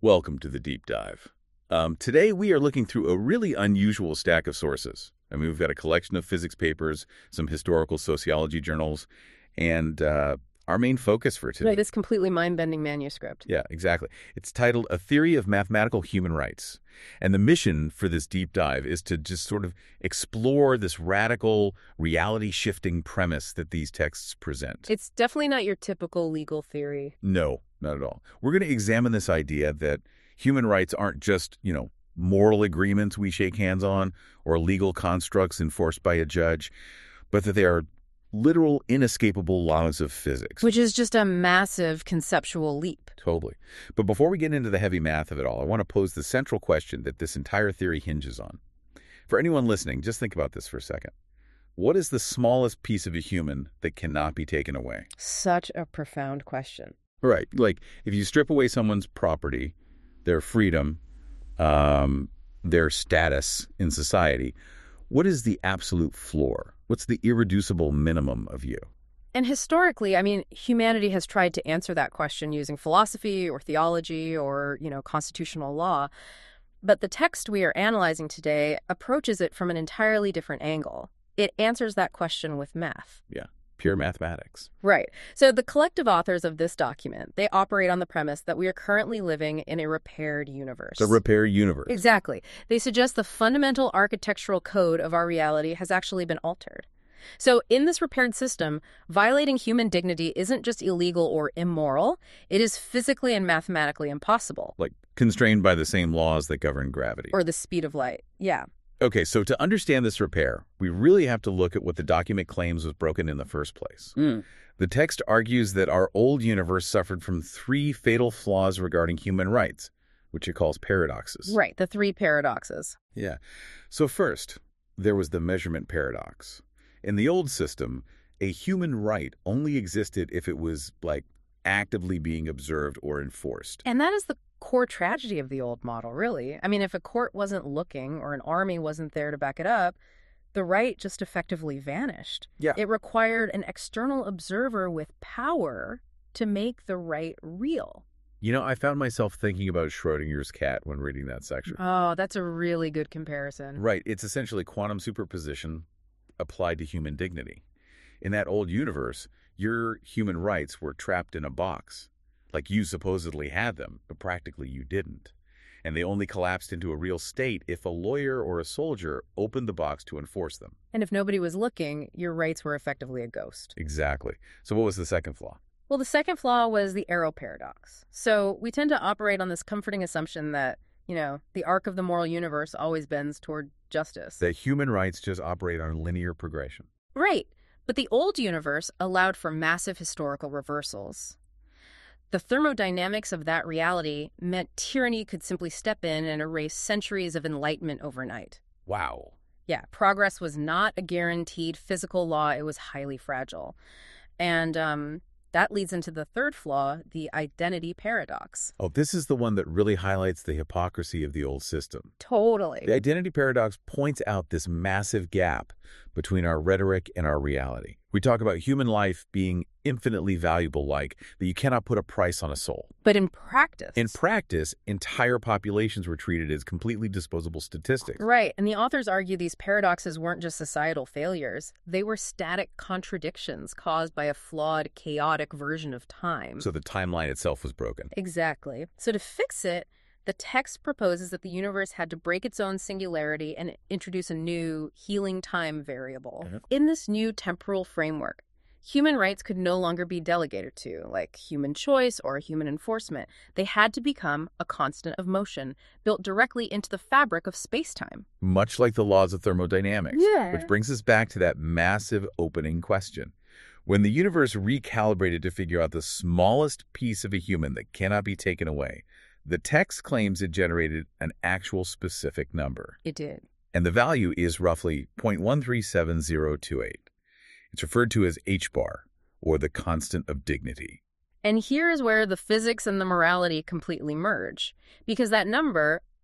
Welcome to the Deep Dive. Today we are looking through a really unusual stack of sources. I mean, we've got a collection of physics papers, some historical sociology journals, and our main focus for today. Right, this completely mind-bending manuscript. Yeah, exactly. It's titled A Theory of Mathematical Human Rights. And the mission for this deep dive is to just sort of explore this radical, reality-shifting premise that these texts present. It's definitely not your typical legal theory. No, not at all. We're going to examine this idea that human rights aren't just, moral agreements we shake hands on or legal constructs enforced by a judge, but that they are literal, inescapable laws of physics. Which is just a massive conceptual leap. Totally. But before we get into the heavy math of it all, I want to pose the central question that this entire theory hinges on. For anyone listening, just think about this for a second. What is the smallest piece of a human that cannot be taken away? Such a profound question. Right. Like, if you strip away someone's property, their freedom, their status in society, what is the absolute floor? What's the irreducible minimum of you? And historically, humanity has tried to answer that question using philosophy or theology or, constitutional law. But the text we are analyzing today approaches it from an entirely different angle. It answers that question with math. Yeah, pure mathematics. Right. So the collective authors of this document, they operate on the premise that we are currently living in a repaired universe. The repaired universe. Exactly. They suggest the fundamental architectural code of our reality has actually been altered. So in this repaired system, violating human dignity isn't just illegal or immoral, it is physically and mathematically impossible. Like constrained by the same laws that govern gravity. Or the speed of light. Yeah. Okay, so to understand this repair, we really have to look at what the document claims was broken in the first place. The text argues that our old universe suffered from 3 fatal flaws regarding human rights, which it calls paradoxes. Right, the 3 paradoxes. Yeah. So first, there was the measurement paradox. In the old system, a human right only existed if it was, actively being observed or enforced. And that is the core tragedy of the old model, really. If a court wasn't looking or an army wasn't there to back it up, the right just effectively vanished. Yeah. It required an external observer with power to make the right real. I found myself thinking about Schrodinger's cat when reading that section. Oh, that's a really good comparison. Right. It's essentially quantum superposition applied to human dignity. In that old universe, your human rights were trapped in a box. Like you supposedly had them, but practically you didn't. And they only collapsed into a real state if a lawyer or a soldier opened the box to enforce them. And if nobody was looking, your rights were effectively a ghost. Exactly. So what was the second flaw? Well, the second flaw was the arrow paradox. So we tend to operate on this comforting assumption that, the arc of the moral universe always bends toward justice. That human rights just operate on linear progression. Right. But the old universe allowed for massive historical reversals. The thermodynamics of that reality meant tyranny could simply step in and erase centuries of enlightenment overnight. Wow. Yeah, progress was not a guaranteed physical law. It was highly fragile. And that leads into the third flaw, the identity paradox. Oh, this is the one that really highlights the hypocrisy of the old system. Totally. The identity paradox points out this massive gap between our rhetoric and our reality. We talk about human life being infinitely valuable, like that you cannot put a price on a soul. But in practice... entire populations were treated as completely disposable statistics. Right, and the authors argue these paradoxes weren't just societal failures. They were static contradictions caused by a flawed, chaotic version of time. So the timeline itself was broken. Exactly. So to fix it, the text proposes that the universe had to break its own singularity and introduce a new healing time variable. In this new temporal framework, human rights could no longer be delegated to, like human choice or human enforcement. They had to become a constant of motion, built directly into the fabric of space-time. Much like the laws of thermodynamics. Yeah. Which brings us back to that massive opening question. When the universe recalibrated to figure out the smallest piece of a human that cannot be taken away, the text claims it generated an actual specific number. It did. And the value is roughly 0.137028. It's referred to as h-bar, or the constant of dignity. And here is where the physics and the morality completely merge. Because that number,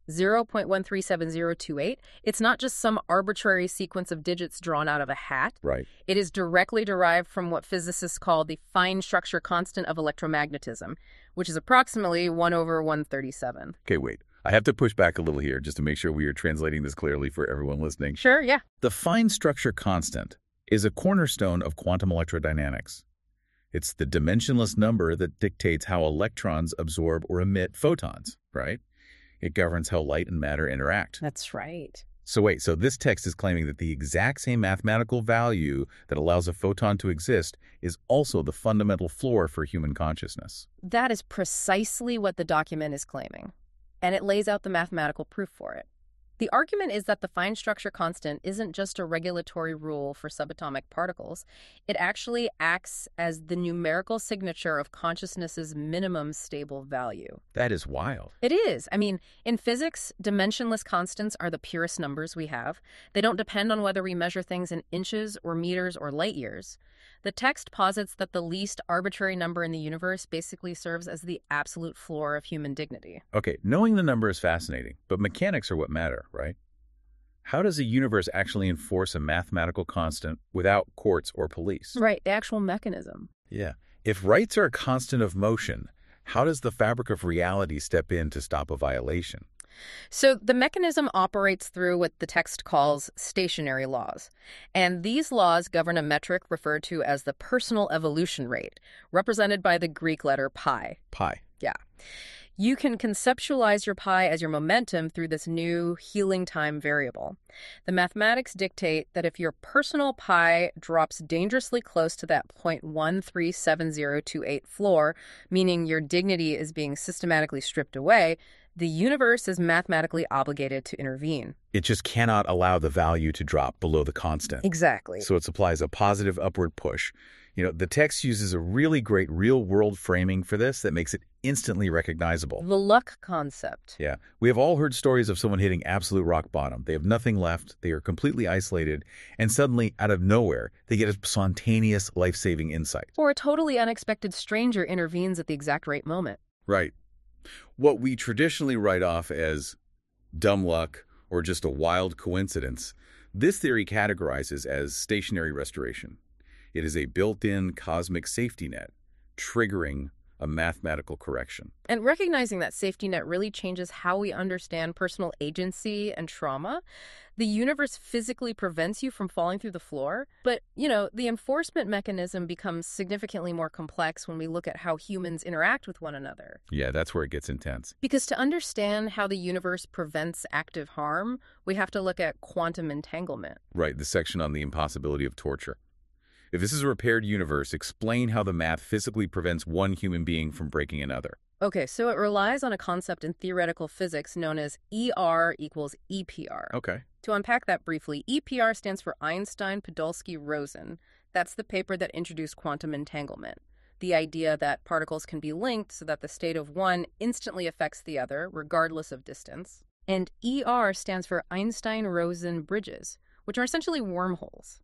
0.137028. It's not just some arbitrary sequence of digits drawn out of a hat. Right. It is directly derived from what physicists call the fine structure constant of electromagnetism, which is approximately 1 over 137. Okay, wait. I have to push back a little here just to make sure we are translating this clearly for everyone listening. Sure, yeah. The fine structure constant is a cornerstone of quantum electrodynamics. It's the dimensionless number that dictates how electrons absorb or emit photons, right? It governs how light and matter interact. That's right. So wait, so this text is claiming that the exact same mathematical value that allows a photon to exist is also the fundamental floor for human consciousness. That is precisely what the document is claiming, and it lays out the mathematical proof for it. The argument is that the fine structure constant isn't just a regulatory rule for subatomic particles. It actually acts as the numerical signature of consciousness's minimum stable value. That is wild. It is. I mean, in physics, dimensionless constants are the purest numbers we have. They don't depend on whether we measure things in inches or meters or light years. The text posits that the least arbitrary number in the universe basically serves as the absolute floor of human dignity. Okay, knowing the number is fascinating, but mechanics are what matter, right? How does a universe actually enforce a mathematical constant without courts or police? Right, the actual mechanism. Yeah. If rights are a constant of motion, how does the fabric of reality step in to stop a violation? So the mechanism operates through what the text calls stationary laws. And these laws govern a metric referred to as the personal evolution rate, represented by the Greek letter pi. Pi. Yeah. You can conceptualize your pi as your momentum through this new healing time variable. The mathematics dictate that if your personal pi drops dangerously close to that 0.137028 floor, meaning your dignity is being systematically stripped away, the universe is mathematically obligated to intervene. It just cannot allow the value to drop below the constant. Exactly. So it supplies a positive upward push. The text uses a really great real-world framing for this that makes it instantly recognizable. The luck concept. Yeah. We have all heard stories of someone hitting absolute rock bottom. They have nothing left. They are completely isolated. And suddenly, out of nowhere, they get a spontaneous, life-saving insight. Or a totally unexpected stranger intervenes at the exact right moment. Right. What we traditionally write off as dumb luck or just a wild coincidence, this theory categorizes as stationary restoration. It is a built-in cosmic safety net, triggering a mathematical correction. And recognizing that safety net really changes how we understand personal agency and trauma. The universe physically prevents you from falling through the floor. But, the enforcement mechanism becomes significantly more complex when we look at how humans interact with one another. Yeah, that's where it gets intense. Because to understand how the universe prevents active harm, we have to look at quantum entanglement. Right, the section on the impossibility of torture. If this is a repaired universe, explain how the math physically prevents one human being from breaking another. Okay, so it relies on a concept in theoretical physics known as ER equals EPR. Okay. To unpack that briefly, EPR stands for Einstein, Podolsky, Rosen. That's the paper that introduced quantum entanglement. The idea that particles can be linked so that the state of one instantly affects the other, regardless of distance. And ER stands for Einstein-Rosen bridges, which are essentially wormholes.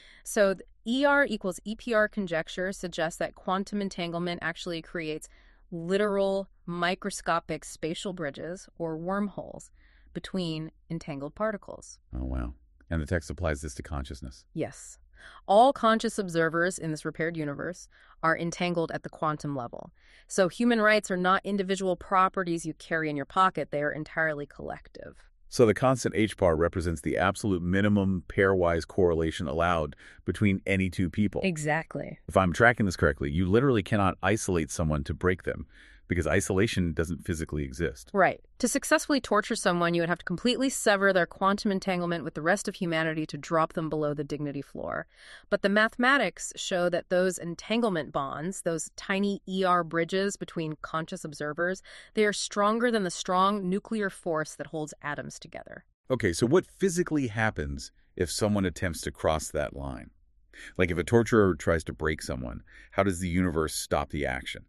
So the ER equals EPR conjecture suggests that quantum entanglement actually creates literal microscopic spatial bridges or wormholes between entangled particles. Oh, wow. And the text applies this to consciousness. Yes. All conscious observers in this repaired universe are entangled at the quantum level. So human rights are not individual properties you carry in your pocket. They are entirely collective. So the constant h-bar represents the absolute minimum pairwise correlation allowed between any two people. Exactly. If I'm tracking this correctly, you literally cannot isolate someone to break them because isolation doesn't physically exist. Right. To successfully torture someone, you would have to completely sever their quantum entanglement with the rest of humanity to drop them below the dignity floor. But the mathematics show that those entanglement bonds, those tiny ER bridges between conscious observers, they are stronger than the strong nuclear force that holds atoms together. Okay, so what physically happens if someone attempts to cross that line? Like if a torturer tries to break someone, how does the universe stop the action?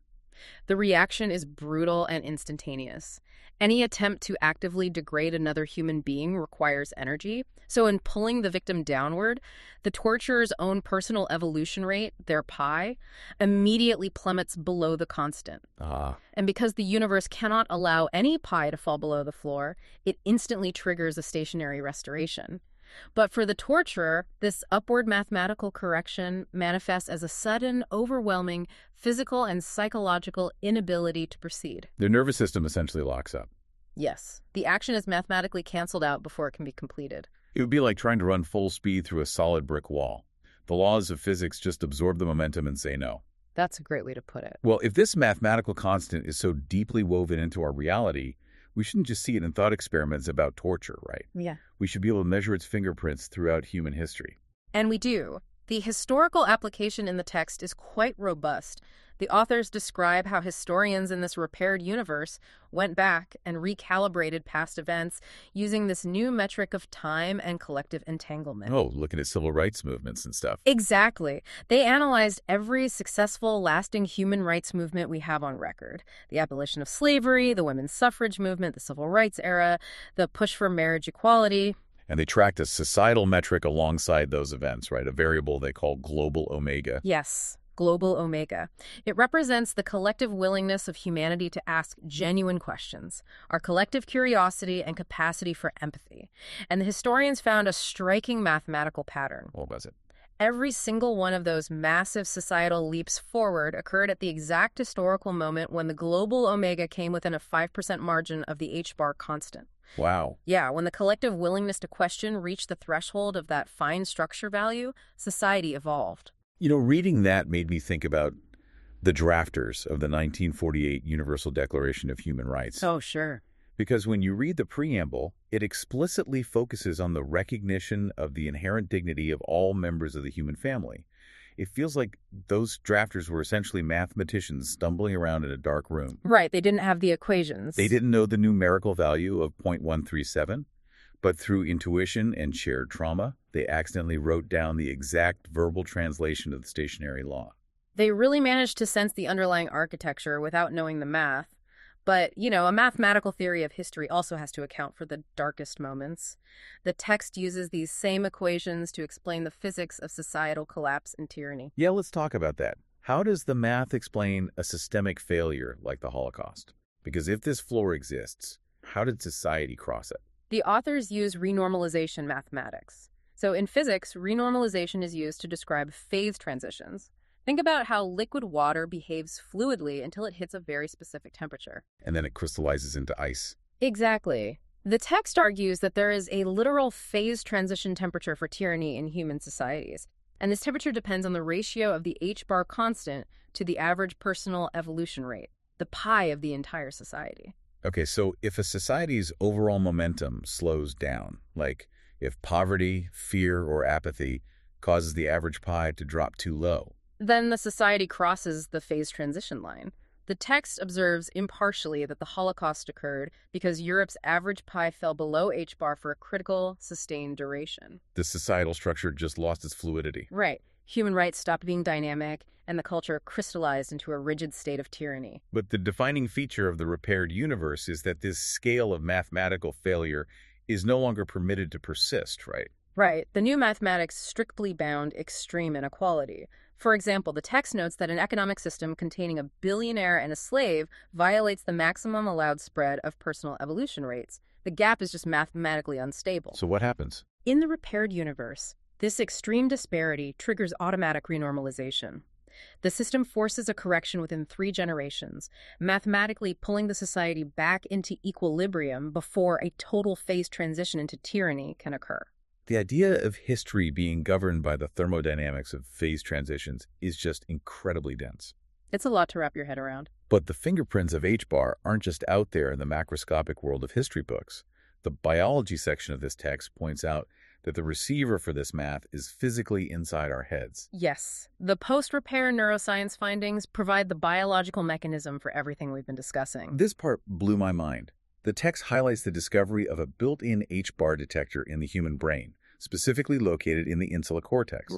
The reaction is brutal and instantaneous. Any attempt to actively degrade another human being requires energy. So in pulling the victim downward, the torturer's own personal evolution rate, their pi, immediately plummets below the constant. And because the universe cannot allow any pi to fall below the floor, it instantly triggers a stationary restoration. But for the torturer, this upward mathematical correction manifests as a sudden, overwhelming physical and psychological inability to proceed. Their nervous system essentially locks up. Yes, the action is mathematically canceled out before it can be completed. It would be like trying to run full speed through a solid brick wall. The laws of physics just absorb the momentum and say no. That's a great way to put it. Well, if this mathematical constant is so deeply woven into our reality, we shouldn't just see it in thought experiments about torture, right? Yeah. We should be able to measure its fingerprints throughout human history. And we do. The historical application in the text is quite robust. The authors describe how historians in this repaired universe went back and recalibrated past events using this new metric of time and collective entanglement. Oh, looking at civil rights movements and stuff. Exactly. They analyzed every successful, lasting human rights movement we have on record. The abolition of slavery, the women's suffrage movement, the civil rights era, the push for marriage equality. And they tracked a societal metric alongside those events, right? A variable they call global omega. Yes, global omega. It represents the collective willingness of humanity to ask genuine questions, our collective curiosity and capacity for empathy. And the historians found a striking mathematical pattern. What was it? Every single one of those massive societal leaps forward occurred at the exact historical moment when the global omega came within a 5% margin of the h-bar constant. Wow. Yeah, when the collective willingness to question reached the threshold of that fine structure value, society evolved. You know, reading that made me think about the drafters of the 1948 Universal Declaration of Human Rights. Oh, sure. Because when you read the preamble, it explicitly focuses on the recognition of the inherent dignity of all members of the human family. It feels like those drafters were essentially mathematicians stumbling around in a dark room. Right, they didn't have the equations. They didn't know the numerical value of 0.137, but through intuition and shared trauma, they accidentally wrote down the exact verbal translation of the stationary law. They really managed to sense the underlying architecture without knowing the math. But, you know, a mathematical theory of history also has to account for the darkest moments. The text uses these same equations to explain the physics of societal collapse and tyranny. Yeah, let's talk about that. How does the math explain a systemic failure like the Holocaust? Because if this floor exists, how did society cross it? The authors use renormalization mathematics. So in physics, renormalization is used to describe phase transitions. Think about how liquid water behaves fluidly until it hits a very specific temperature. And then it crystallizes into ice. Exactly. The text argues that there is a literal phase transition temperature for tyranny in human societies. And this temperature depends on the ratio of the h-bar constant to the average personal evolution rate, the pi of the entire society. Okay, so if a society's overall momentum slows down, like if poverty, fear, or apathy causes the average pi to drop too low, then the society crosses the phase transition line. The text observes impartially that the Holocaust occurred because Europe's average pi fell below h-bar for a critical, sustained duration. the societal structure just lost its fluidity. Right. Human rights stopped being dynamic, and the culture crystallized into a rigid state of tyranny. But the defining feature of the repaired universe is that this scale of mathematical failure is no longer permitted to persist, right? Right. The new mathematics strictly bound extreme inequality. For example, the text notes that an economic system containing a billionaire and a slave violates the maximum allowed spread of personal evolution rates. The gap is just mathematically unstable. So what happens? In the repaired universe, this extreme disparity triggers automatic renormalization. The system forces a correction within 3 generations, mathematically pulling the society back into equilibrium before a total phase transition into tyranny can occur. The idea of history being governed by the thermodynamics of phase transitions is just incredibly dense. It's a lot to wrap your head around. But the fingerprints of h-bar aren't just out there in the macroscopic world of history books. The biology section of this text points out that the receiver for this math is physically inside our heads. Yes, the post-repair neuroscience findings provide the biological mechanism for everything we've been discussing. This part blew my mind. The text highlights the discovery of a built-in h-bar detector in the human brain, specifically located in the insula cortex. Right.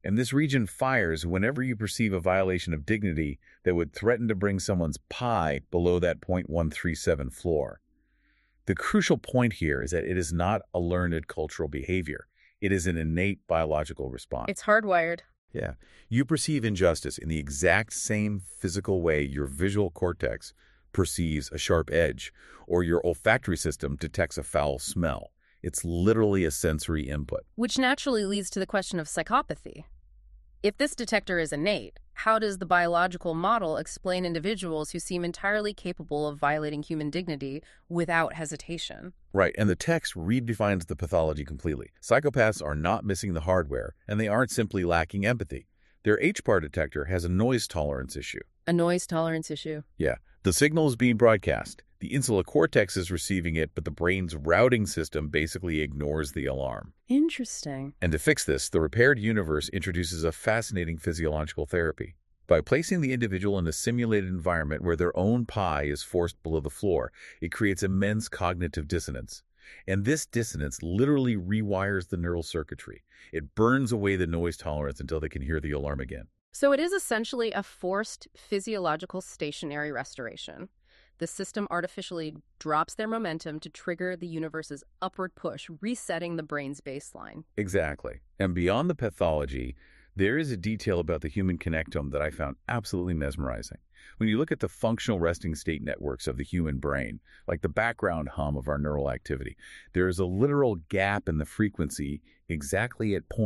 And this region fires whenever you perceive a violation of dignity that would threaten to bring someone's pi below that 0.137 floor. The crucial point here is that it is not a learned cultural behavior. It is an innate biological response. It's hardwired. Yeah. You perceive injustice in the exact same physical way your visual cortex perceives a sharp edge, or your olfactory system detects a foul smell. It's literally a sensory input. Which naturally leads to the question of psychopathy. If this detector is innate, how does the biological model explain individuals who seem entirely capable of violating human dignity without hesitation? Right, and the text redefines the pathology completely. Psychopaths are not missing the hardware, and they aren't simply lacking empathy. Their H-bar detector has a noise tolerance issue. A noise tolerance issue? Yeah, the signal is being broadcast. The insular cortex is receiving it, but the brain's routing system basically ignores the alarm. Interesting. And to fix this, the repaired universe introduces a fascinating physiological therapy. By placing the individual in a simulated environment where their own pi is forced below the floor, it creates immense cognitive dissonance. And this dissonance literally rewires the neural circuitry. It burns away the noise tolerance until they can hear the alarm again. So it is essentially a forced physiological stationary restoration. The system artificially drops their momentum to trigger the universe's upward push, resetting the brain's baseline. Exactly. And beyond the pathology, there is a detail about the human connectome that I found absolutely mesmerizing. When you look at the functional resting state networks of the human brain, like the background hum of our neural activity, there is a literal gap in the frequency exactly at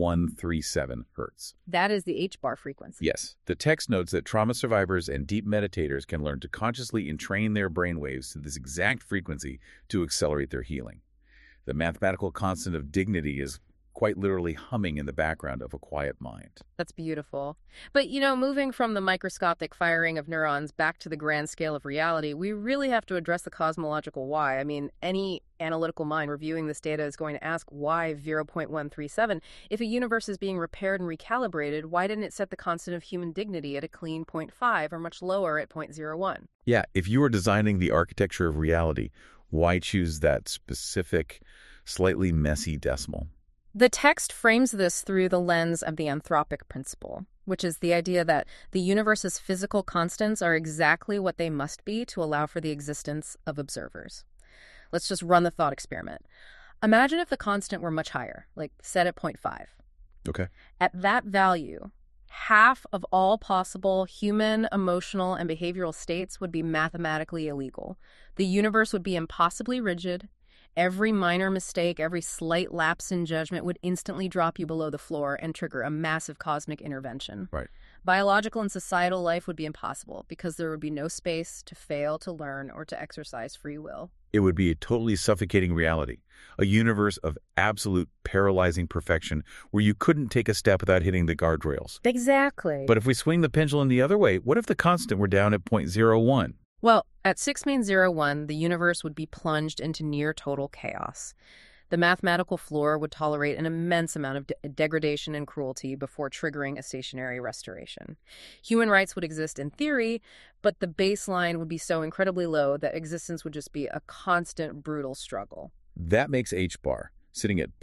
0.137 hertz. That is the H-bar frequency. Yes. The text notes that trauma survivors and deep meditators can learn to consciously entrain their brainwaves to this exact frequency to accelerate their healing. The mathematical constant of dignity is quite literally humming in the background of a quiet mind. That's beautiful. But, moving from the microscopic firing of neurons back to the grand scale of reality, we really have to address the cosmological why. I mean, any analytical mind reviewing this data is going to ask why 0.137? If a universe is being repaired and recalibrated, why didn't it set the constant of human dignity at a clean 0.5 or much lower at 0.01? Yeah, if you were designing the architecture of reality, why choose that specific, slightly messy decimal? The text frames this through the lens of the anthropic principle, which is the idea that the universe's physical constants are exactly what they must be to allow for the existence of observers. Let's just run the thought experiment. Imagine if the constant were much higher, like set at 0.5. Okay. At that value, half of all possible human, emotional, and behavioral states would be mathematically illegal. The universe would be impossibly rigid. Every minor mistake, every slight lapse in judgment would instantly drop you below the floor and trigger a massive cosmic intervention. Right. Biological and societal life would be impossible because there would be no space to fail, to learn, or to exercise free will. It would be a totally suffocating reality, a universe of absolute paralyzing perfection where you couldn't take a step without hitting the guardrails. Exactly. But if we swing the pendulum the other way, what if the constant were down at 0.01? Well, at 6.01, the universe would be plunged into near total chaos. The mathematical floor would tolerate an immense amount of degradation and cruelty before triggering a stationary restoration. Human rights would exist in theory, but the baseline would be so incredibly low that existence would just be a constant, brutal struggle. That makes H-bar sitting at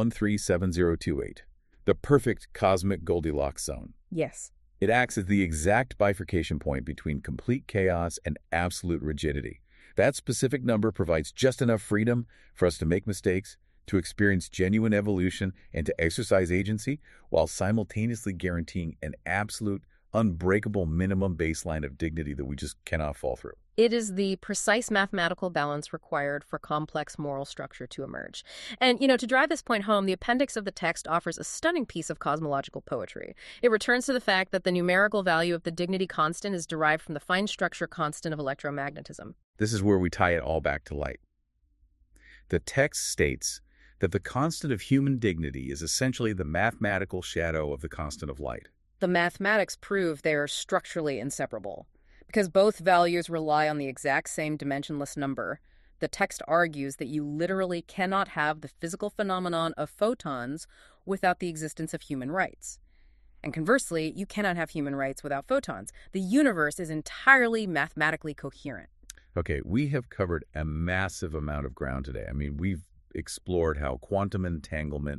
0.137028, the perfect cosmic Goldilocks zone. Yes. It acts as the exact bifurcation point between complete chaos and absolute rigidity. That specific number provides just enough freedom for us to make mistakes, to experience genuine evolution, and to exercise agency, while simultaneously guaranteeing an absolute, unbreakable minimum baseline of dignity that we just cannot fall through. It is the precise mathematical balance required for complex moral structure to emerge. And, to drive this point home, the appendix of the text offers a stunning piece of cosmological poetry. It returns to the fact that the numerical value of the dignity constant is derived from the fine structure constant of electromagnetism. This is where we tie it all back to light. The text states that the constant of human dignity is essentially the mathematical shadow of the constant of light. The mathematics prove they are structurally inseparable. Because both values rely on the exact same dimensionless number, the text argues that you literally cannot have the physical phenomenon of photons without the existence of human rights. And conversely, you cannot have human rights without photons. The universe is entirely mathematically coherent. Okay, we have covered a massive amount of ground today. I mean, we've explored how quantum entanglement,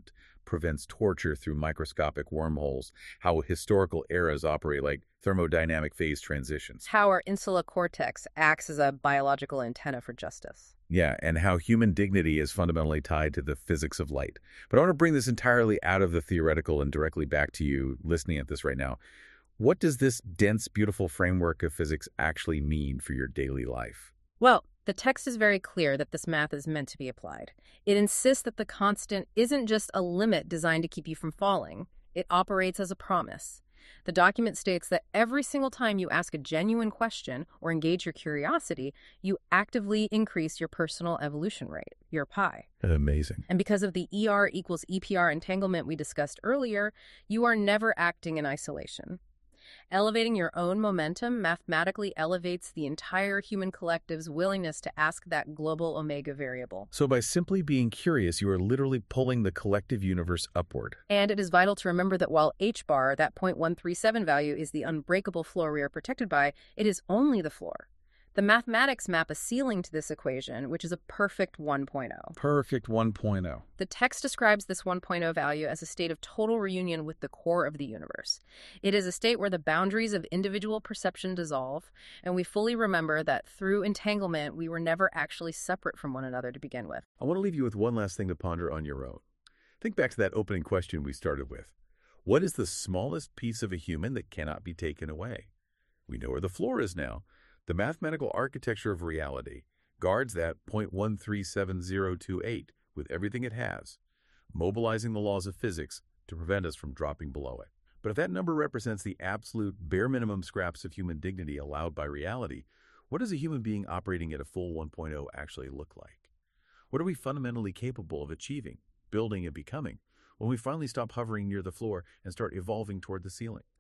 prevents torture through microscopic wormholes, how historical eras operate like thermodynamic phase transitions. How our insula cortex acts as a biological antenna for justice. Yeah, and how human dignity is fundamentally tied to the physics of light. But I want to bring this entirely out of the theoretical and directly back to you listening at this right now. What does this dense, beautiful framework of physics actually mean for your daily life? Well, the text is very clear that this math is meant to be applied. It insists that the constant isn't just a limit designed to keep you from falling. It operates as a promise. The document states that every single time you ask a genuine question or engage your curiosity, you actively increase your personal evolution rate, your pi. Amazing. And because of the ER equals EPR entanglement we discussed earlier, you are never acting in isolation. Elevating your own momentum mathematically elevates the entire human collective's willingness to ask that global omega variable. So by simply being curious, you are literally pulling the collective universe upward. And it is vital to remember that while h bar, that 0.137 value, is the unbreakable floor we are protected by, it is only the floor. The mathematics map a ceiling to this equation, which is a perfect 1.0. Perfect 1.0. The text describes this 1.0 value as a state of total reunion with the core of the universe. It is a state where the boundaries of individual perception dissolve, and we fully remember that through entanglement, we were never actually separate from one another to begin with. I want to leave you with one last thing to ponder on your own. Think back to that opening question we started with. What is the smallest piece of a human that cannot be taken away? We know where the floor is now. The mathematical architecture of reality guards that 0.137028 with everything it has, mobilizing the laws of physics to prevent us from dropping below it. But if that number represents the absolute bare minimum scraps of human dignity allowed by reality, what does a human being operating at a full 1.0 actually look like? What are we fundamentally capable of achieving, building, and becoming when we finally stop hovering near the floor and start evolving toward the ceiling?